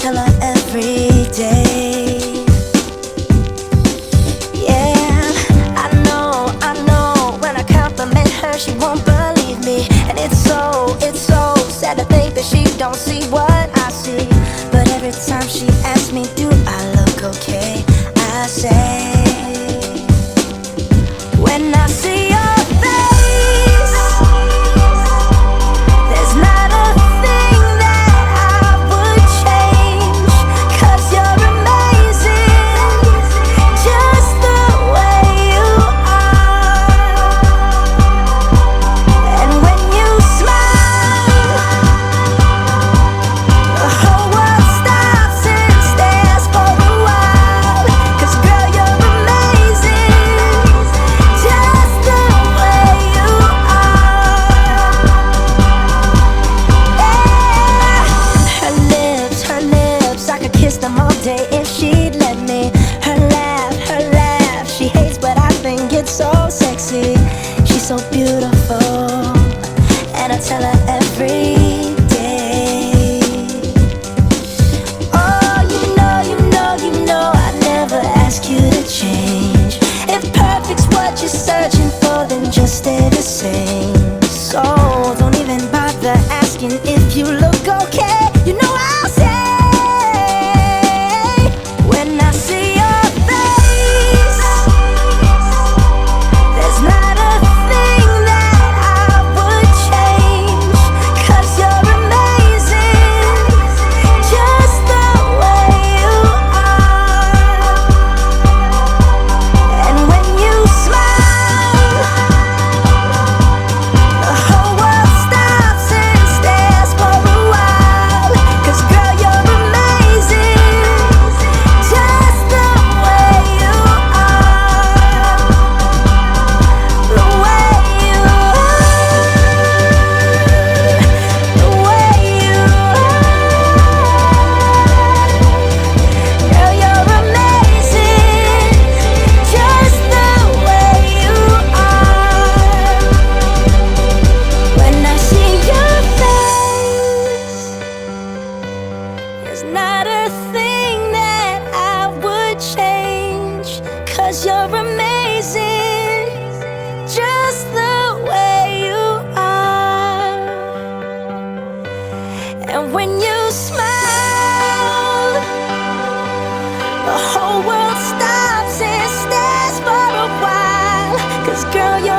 tell her every day. Yeah, I know, when I compliment her, she won't believe me. And it's so sad to think that she don't see what I see. But every time she asks me, do I look okay, I say, when I see your face, there's not a thing that I would change, 'cause you're amazing, just the way you are. And when you smile, the whole world stops and stares for a while, 'cause girl, you're amazing, just the way you are. Yeah. Her lips, I could kiss them all day if she'd let me. Her laugh, she hates, but I think it's so sexy. She's so beautiful, and I tell her every day. Oh, you know I never ask you to change. If perfect's what you're searching for, then just stay the same. So don't even bother asking if you look okay. You know I'll say, when I see your face, there's not a thing that I would change, 'cause you're amazing, just the way you are. And when you smile, the whole world stops and stares for a while, 'cause girl, you're amazing, just the way you are. The way you are, the way you are. Girl, you're amazing, just the way you are. When I see your face, there's not a thing that I would change, 'cause you're amazing, just the way you are. And when you smile, the whole world stops and stares for a while, 'cause girl, you're